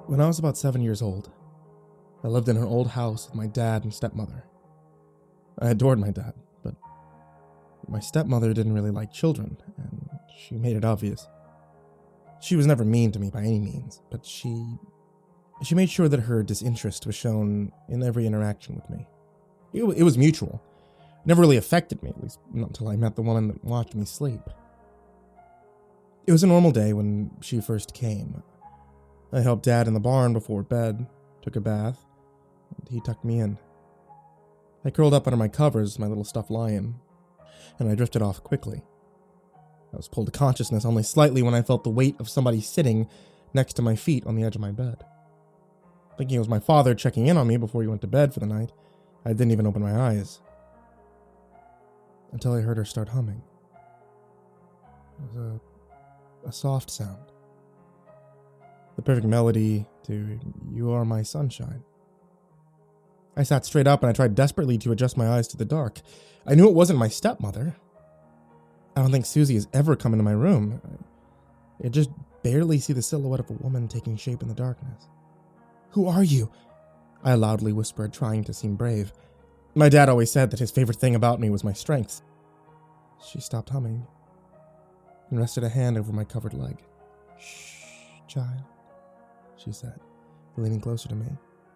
When I was about 7 years old, I lived in an old house with my dad and stepmother. I adored my dad, but my stepmother didn't really like children, and she made it obvious. She was never mean to me by any means, but she made sure that her disinterest was shown in every interaction with me. It was mutual. It never really affected me, at least not until I met the woman that watched me sleep. It was a normal day when she first came. I helped Dad in the barn before bed, took a bath, and he tucked me in. I curled up under my covers, my little stuffed lion, and I drifted off quickly. I was pulled to consciousness only slightly when I felt the weight of somebody sitting next to my feet on the edge of my bed. Thinking it was my father checking in on me before he went to bed for the night, I didn't even open my eyes. Until I heard her start humming. It was a soft sound. The perfect melody to "You Are My Sunshine." I sat straight up and I tried desperately to adjust my eyes to the dark. I knew it wasn't my stepmother. I don't think Susie has ever come into my room. I just barely see the silhouette of a woman taking shape in the darkness. "Who are you?" I loudly whispered, trying to seem brave. My dad always said that his favorite thing about me was my strength. She stopped humming and rested a hand over my covered leg. "Shh, child," she said, leaning closer to me.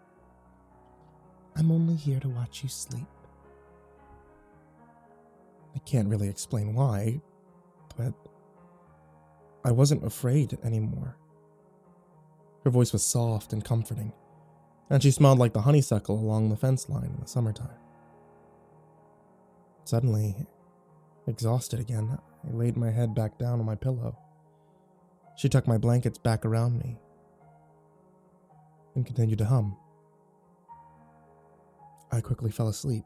"I'm only here to watch you sleep." I can't really explain why, but I wasn't afraid anymore. Her voice was soft and comforting, and she smelled like the honeysuckle along the fence line in the summertime. Suddenly, exhausted again, I laid my head back down on my pillow. She tucked my blankets back around me and continued to hum. I quickly fell asleep.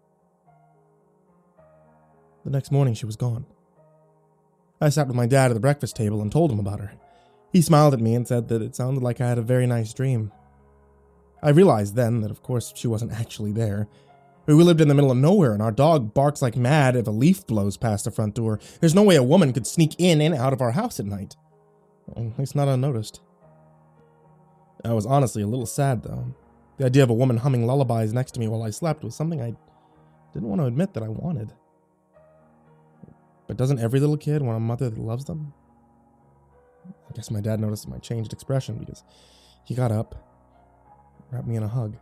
The next morning, she was gone. I sat with my dad at the breakfast table and told him about her. He smiled at me and said that it sounded like I had a very nice dream. I realized then that, of course, she wasn't actually there. We lived in the middle of nowhere, and our dog barks like mad if a leaf blows past the front door. There's no way a woman could sneak in and out of our house at night. At least not unnoticed. I was honestly a little sad, though. The idea of a woman humming lullabies next to me while I slept was something I didn't want to admit that I wanted. But doesn't every little kid want a mother that loves them? I guess my dad noticed my changed expression because he got up, wrapped me in a hug.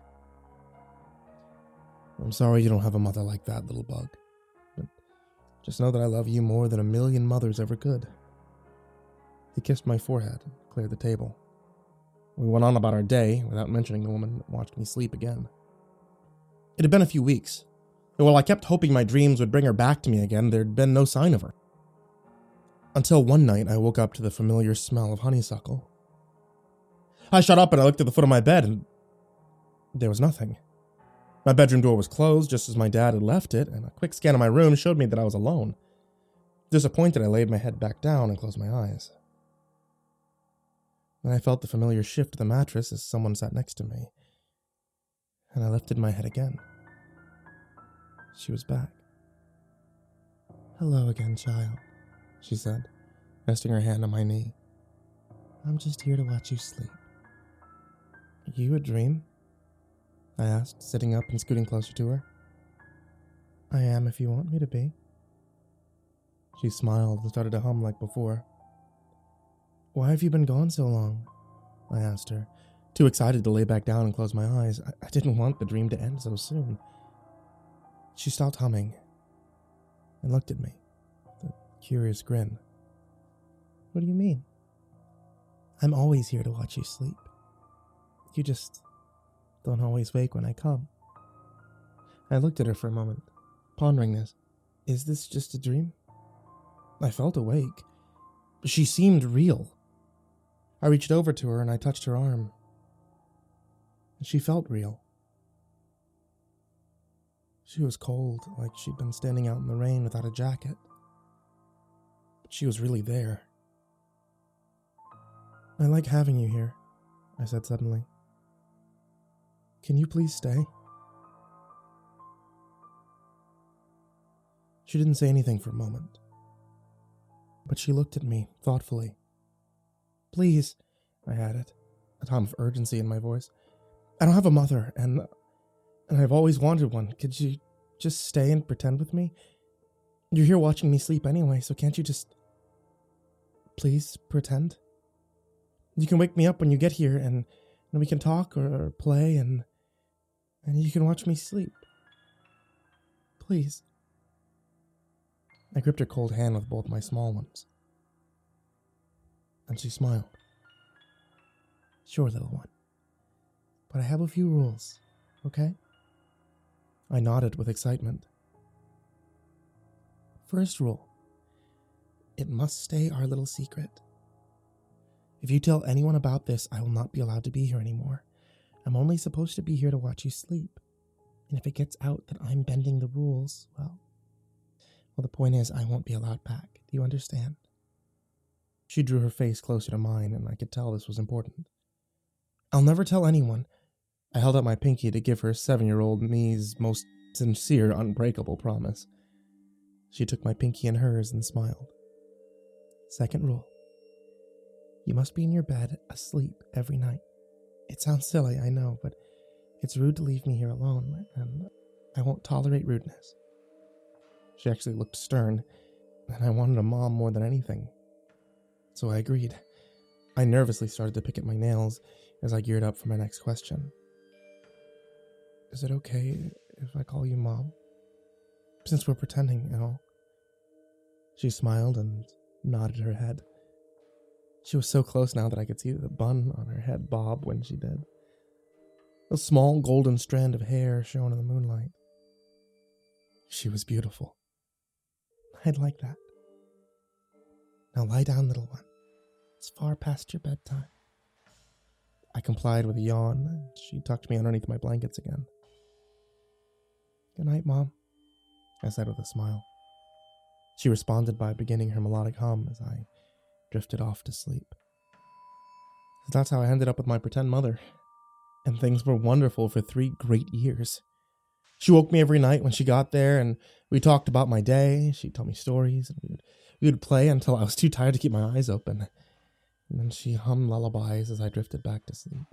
"I'm sorry you don't have a mother like that, little bug. But just know that I love you more than 1,000,000 mothers ever could." He kissed my forehead and cleared the table. We went on about our day without mentioning the woman that watched me sleep again. It had been a few weeks, and while I kept hoping my dreams would bring her back to me again, there'd been no sign of her. Until one night I woke up to the familiar smell of honeysuckle. I shot up and I looked at the foot of my bed, and there was nothing. My bedroom door was closed just as my dad had left it, and a quick scan of my room showed me that I was alone. Disappointed, I laid my head back down and closed my eyes. Then I felt the familiar shift of the mattress as someone sat next to me, and I lifted my head again. She was back. "Hello again, child," she said, resting her hand on my knee. "I'm just here to watch you sleep." "You a dream?" I asked, sitting up and scooting closer to her. "I am if you want me to be." She smiled and started to hum like before. "Why have you been gone so long?" I asked her, too excited to lay back down and close my eyes. I didn't want the dream to end so soon. She stopped humming and looked at me with a curious grin. "What do you mean?" "I'm always here to watch you sleep. You just don't always wake when I come." I looked at her for a moment, pondering this. Is this just a dream? I felt awake. She seemed real. I reached over to her and I touched her arm. She felt real. She was cold, like she'd been standing out in the rain without a jacket. But she was really there. "I like having you here," I said suddenly. "Can you please stay?" She didn't say anything for a moment, but she looked at me thoughtfully. "Please," I added, a tone of urgency in my voice. I don't have a mother, and I've always wanted one. Could you just stay and pretend with me? You're here watching me sleep anyway, so can't you just please pretend? You can wake me up when you get here, and we can talk or play, and you can watch me sleep. Please. I gripped her cold hand with both my small ones. And she smiled. Sure, little one. But I have a few rules, okay? I nodded with excitement. First rule. It must stay our little secret. If you tell anyone about this, I will not be allowed to be here anymore. I'm only supposed to be here to watch you sleep. And if it gets out that I'm bending the rules, well, the point is I won't be allowed back. Do you understand? She drew her face closer to mine, and I could tell this was important. I'll never tell anyone. I held out my pinky to give her 7-year-old me's most sincere, unbreakable promise. She took my pinky in hers and smiled. Second rule. You must be in your bed, asleep, every night. It sounds silly, I know, but it's rude to leave me here alone, and I won't tolerate rudeness. She actually looked stern, and I wanted a mom more than anything. So I agreed. I nervously started to pick at my nails as I geared up for my next question. Is it okay if I call you Mom? Since we're pretending and all. She smiled and nodded her head. She was so close now that I could see the bun on her head bob when she did. A small golden strand of hair shone in the moonlight. She was beautiful. I'd like that. Now lie down, little one. It's far past your bedtime. I complied with a yawn, and she tucked me underneath my blankets again. Good night, Mom, I said with a smile. She responded by beginning her melodic hum as I drifted off to sleep. So that's how I ended up with my pretend mother, and things were wonderful for 3 great years. She woke me every night when she got there, and we talked about my day. She'd tell me stories, and we would play until I was too tired to keep my eyes open. And then she hummed lullabies as I drifted back to sleep.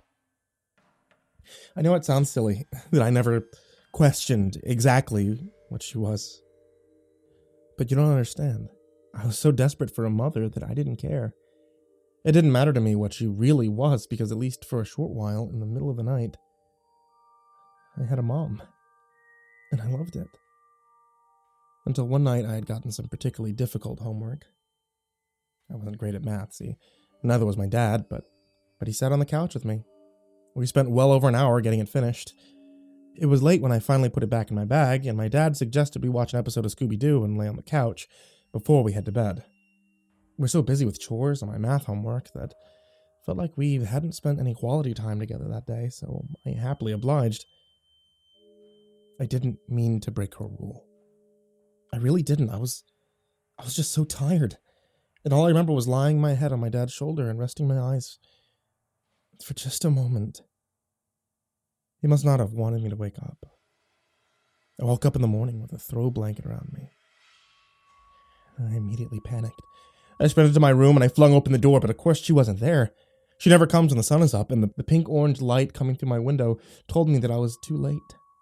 I know it sounds silly that I never questioned exactly what she was. But you don't understand. I was so desperate for a mother that I didn't care. It didn't matter to me what she really was, because at least for a short while, in the middle of the night, I had a mom. And I loved it. Until one night I had gotten some particularly difficult homework. I wasn't great at math, see. Neither was my dad, but he sat on the couch with me. We spent well over an hour getting it finished. It was late when I finally put it back in my bag, and my dad suggested we watch an episode of Scooby-Doo and lay on the couch before we head to bed. We were so busy with chores and my math homework that it felt like we hadn't spent any quality time together that day, so I happily obliged. I didn't mean to break her rule. I really didn't. I was just so tired. And all I remember was lying my head on my dad's shoulder and resting my eyes for just a moment. He must not have wanted me to wake up. I woke up in the morning with a throw blanket around me. I immediately panicked. I sprinted to my room and I flung open the door, but of course she wasn't there. She never comes when the sun is up, and the pink-orange light coming through my window told me that I was too late.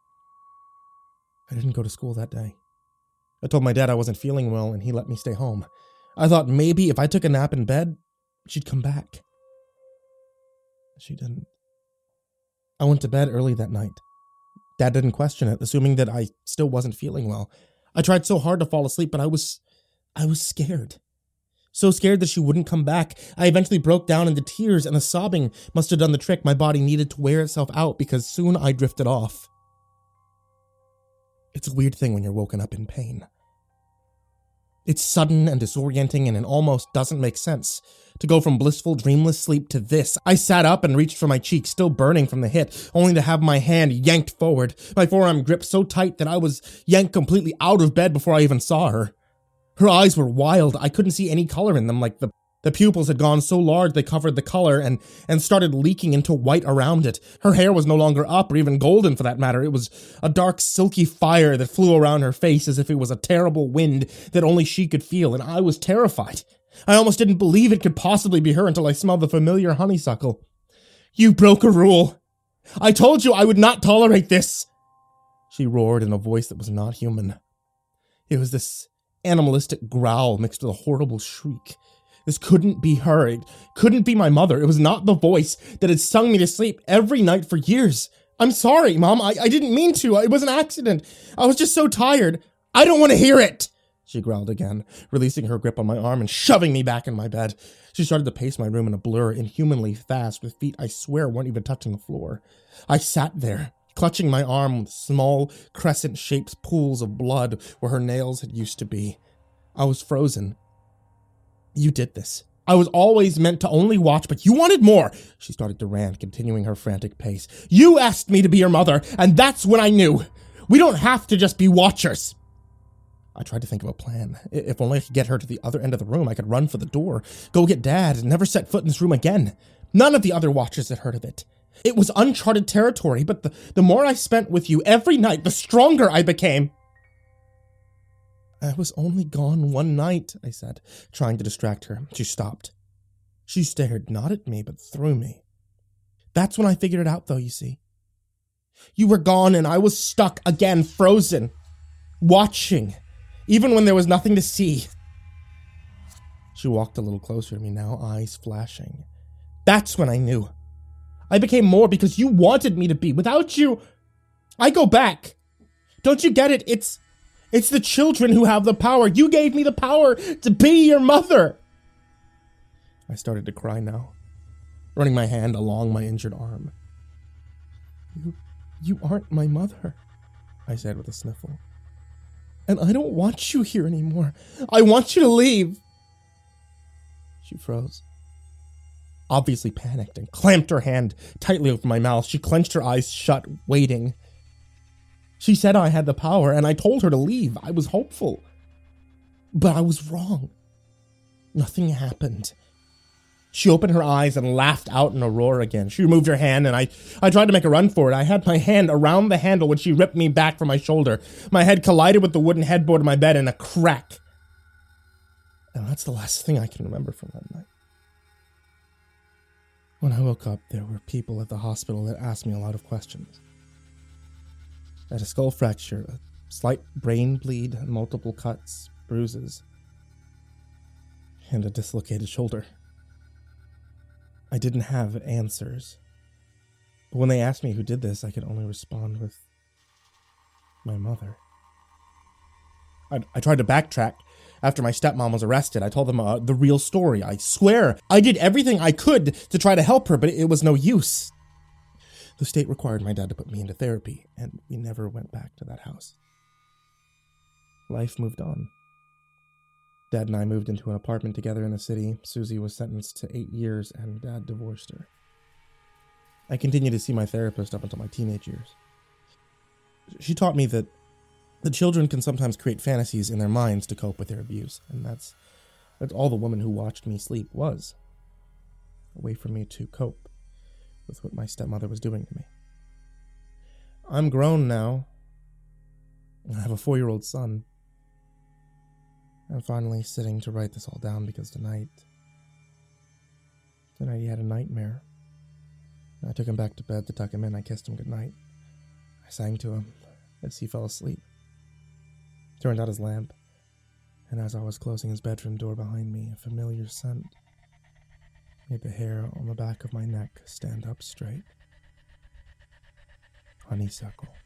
I didn't go to school that day. I told my dad I wasn't feeling well, and he let me stay home. I thought maybe if I took a nap in bed, she'd come back. She didn't. I went to bed early that night. Dad didn't question it, assuming that I still wasn't feeling well. I tried so hard to fall asleep, but I was scared. So scared that she wouldn't come back. I eventually broke down into tears, and the sobbing must have done the trick. My body needed to wear itself out because soon I drifted off. It's a weird thing when you're woken up in pain. It's sudden and disorienting, and it almost doesn't make sense. To go from blissful, dreamless sleep to this. I sat up and reached for my cheek, still burning from the hit, only to have my hand yanked forward. My forearm gripped so tight that I was yanked completely out of bed before I even saw her. Her eyes were wild. I couldn't see any color in them, like the pupils had gone so large they covered the color and started leaking into white around it. Her hair was no longer up, or even golden for that matter. It was a dark, silky fire that flew around her face as if it was a terrible wind that only she could feel, and I was terrified. I almost didn't believe it could possibly be her until I smelled the familiar honeysuckle. You broke a rule. I told you I would not tolerate this. She roared in a voice that was not human. It was this animalistic growl mixed with a horrible shriek. This couldn't be her. It couldn't be my mother. It was not the voice that had sung me to sleep every night for years. I'm sorry, Mom. I didn't mean to. It was an accident. I was just so tired. I don't want to hear it, she growled again, releasing her grip on my arm and shoving me back in my bed. She started to pace my room in a blur, inhumanly fast, with feet I swear weren't even touching the floor. I sat there, clutching my arm with small, crescent-shaped pools of blood where her nails had used to be. I was frozen. You did this. I was always meant to only watch, but you wanted more. She started to rant, continuing her frantic pace. You asked me to be your mother, and that's when I knew. We don't have to just be watchers. I tried to think of a plan. If only I could get her to the other end of the room, I could run for the door, go get Dad, and never set foot in this room again. None of the other watchers had heard of it. It was uncharted territory, but the more I spent with you every night, the stronger I became. I was only gone one night, I said, trying to distract her. She stopped. She stared not at me, but through me. That's when I figured it out, though, you see. You were gone, and I was stuck again, frozen, watching, even when there was nothing to see. She walked a little closer to me now, eyes flashing. That's when I knew. I became more because you wanted me to be. Without you, I go back. Don't you get it? It's the children who have the power. You gave me the power to be your mother. I started to cry now, running my hand along my injured arm. You aren't my mother, I said with a sniffle. And I don't want you here anymore. I want you to leave. She froze, obviously panicked, and clamped her hand tightly over my mouth. She clenched her eyes shut, waiting. She said I had the power, and I told her to leave. I was hopeful. But I was wrong. Nothing happened. She opened her eyes and laughed out in a roar again. She removed her hand, and I tried to make a run for it. I had my hand around the handle when she ripped me back from my shoulder. My head collided with the wooden headboard of my bed in a crack. And that's the last thing I can remember from that night. When I woke up, there were people at the hospital that asked me a lot of questions. I had a skull fracture, a slight brain bleed, multiple cuts, bruises, and a dislocated shoulder. I didn't have answers, but when they asked me who did this, I could only respond with my mother. I tried to backtrack after my stepmom was arrested. I told them the real story. I swear, I did everything I could to try to help her, but it was no use. The state required my dad to put me into therapy, and we never went back to that house. Life moved on. Dad and I moved into an apartment together in the city. Susie was sentenced to 8 years, and Dad divorced her. I continued to see my therapist up until my teenage years. She taught me that the children can sometimes create fantasies in their minds to cope with their abuse, and that's all the woman who watched me sleep was. A way for me to cope with what my stepmother was doing to me. I'm grown now. I have a 4-year-old son. I'm finally sitting to write this all down because tonight he had a nightmare. I took him back to bed to tuck him in. I kissed him goodnight. I sang to him as he fell asleep. Turned out his lamp, and as I was closing his bedroom door behind me, a familiar scent made the hair on the back of my neck stand up straight. Honeysuckle.